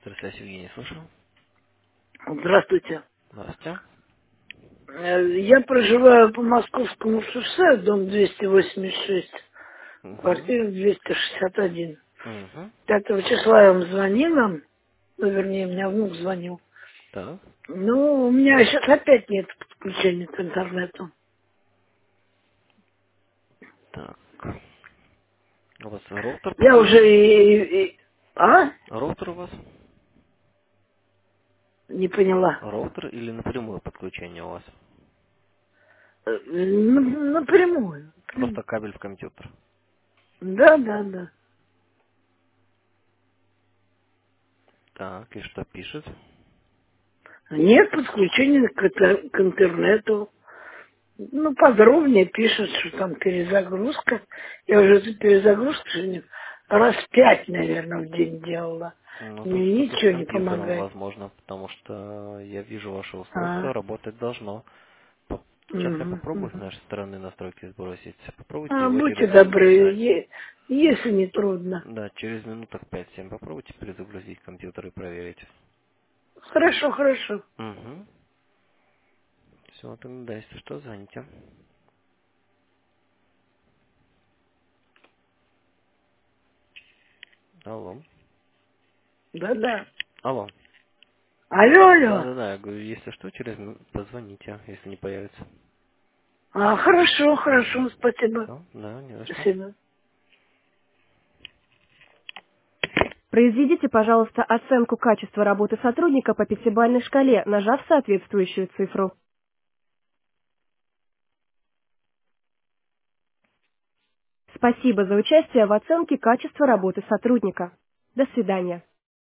Здравствуйте, Евгений, слушаю. Здравствуйте. Здравствуйте. Я проживаю по Московскому шоссе, дом 286, Угу. квартира 261. Угу. 5 числа я вам звонила, ну, вернее, мне внук звонил. Так. Ну, у меня сейчас опять нет подключения к интернету. Так. У вас роутер Я уже подключен? А? Роутер у вас? Не поняла. Роутер или напрямую подключение у вас? Напрямую. Просто кабель в компьютер. Да, да, да. Так, и что пишет? Нет подключения к интернету. Ну, подробнее пишут, что там перезагрузка. Я уже эту перезагрузку сегодня раз 5, наверное, в день делала. Ну, тут Мне что-то с ничего не компьютером, помогает. возможно, потому что я вижу ваше А, устройство, работать должно. Сейчас я мгм, попробую с мгм. нашей стороны настройки сбросить. Попробуйте его Будьте через... добры, Да, если не трудно. да, через минуток 5-7 попробуйте перезагрузить компьютер и проверить. Хорошо, хорошо. Угу. Все, тогда, если что, звоните. Алло. Да-да. Алло. Алло, алло. Да-да-да, я говорю, если что, через минуту позвоните, если не появится. Хорошо, Угу. хорошо, спасибо. Все, да, не за что. Спасибо. Произведите, пожалуйста, оценку качества работы сотрудника по пятибалльной шкале, нажав соответствующую цифру. Спасибо за участие в оценке качества работы сотрудника. До свидания.